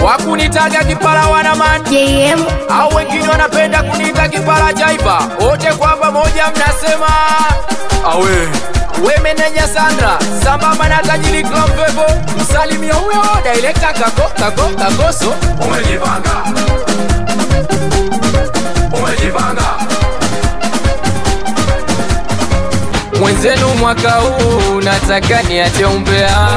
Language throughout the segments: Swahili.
wakunitaga kipara wanaman JM au wengine wanapenda kunita kipara jaiba. Wote kwa pamoja mnasema awe we meneja Sandra sambamba na tajiri Klompepo, msalimia huyo director kakoso. Umejipanga mwenzenu mwaka huu nataka niache umbea.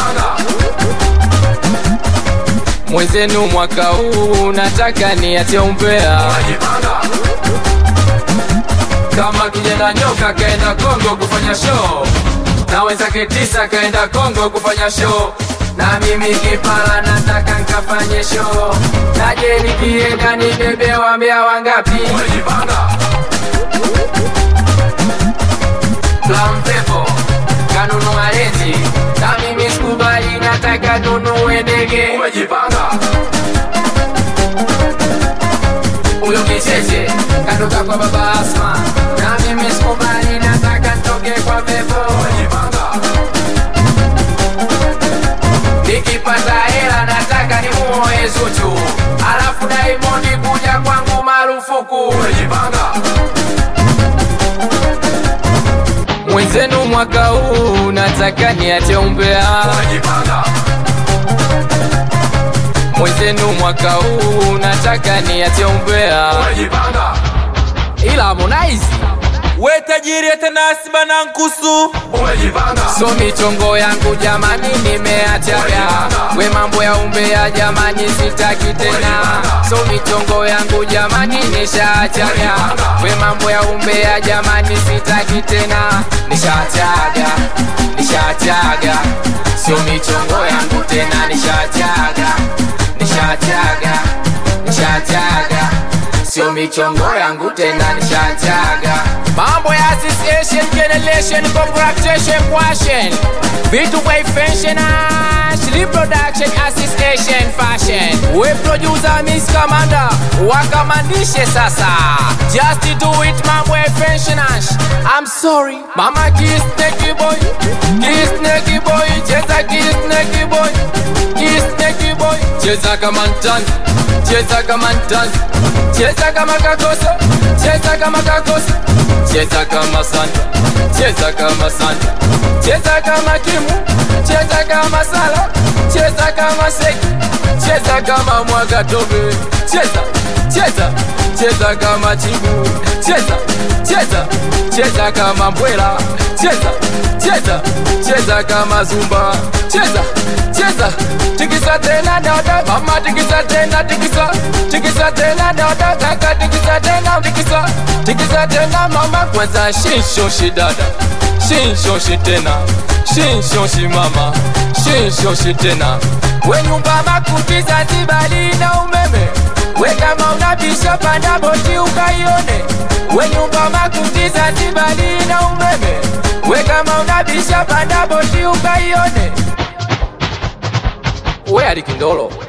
Mwenzenu mwaka huu nataka niache umbea. Kama kijana nyoka kaenda Kongo kufanya show, na wenzake 9 kaenda Kongo kufanya show, na mimi kipala nataka nkafanye show. Naje nikienda nibebe wambea wangapi? Klompepo kanunua leti, na mimi sikubali nataka nunue ndege. Umejipanga uyo kicheche katoka kwa baba Asma, na mimi sikubali nataka ntoke kwa Pepo. Umejipanga nikipata hela nataka nimuoe Zuchu, alafu Diamond kuja kwangu marufuku. Umejipanga mwenzenu mwaka huu nataka niache umbea. Mwenzenu mwaka huu nataka niache umbea. Ila Harmonize we tajiri etenasi bana nkusu. So michongo yangu jamani nimeachaga, we mambo ya umbea jamani sitaki tena. So michongo yangu jamani nishaachaga, we mambo ya umbea jamani sitaki tena. Nishaachaga sio michongo yangu tena. Nishaachaga sio michongo yangu tena. Nishaachaga mambo ya association generation congratulation question vitu kwa fashion reproduction association fashion. We producer Miss Commander wakamandishe sasa, just do it mambo ya fashion. I'm sorry mama kiss neki boy cheza kiss neki boy cheza kama ntanzi cheza kama ntanzi cheza kama kakoso cheza kama kakoso cheza kama Santa cheza kama Santa cheza kama Kimu cheza kama Sala cheza kama Seki cheza kama Mwagatobe cheza kama Chibu cheza kama Mbwela cheza kama Zumba cheza tikisa tena dada mama tikisa tena tikisa tena dada kaka tikisa tena tikisa tena mama kwanza shinshoshi dada shinshoshi tena shinshoshi mama shinshoshi tena. We nyumba makuti Zanzibari na umeme, we kama unabisha panda boti ukaione. We nyumba makuti Zanzibari na umeme, we kama unabisha panda boti ukaione. We Alikindolo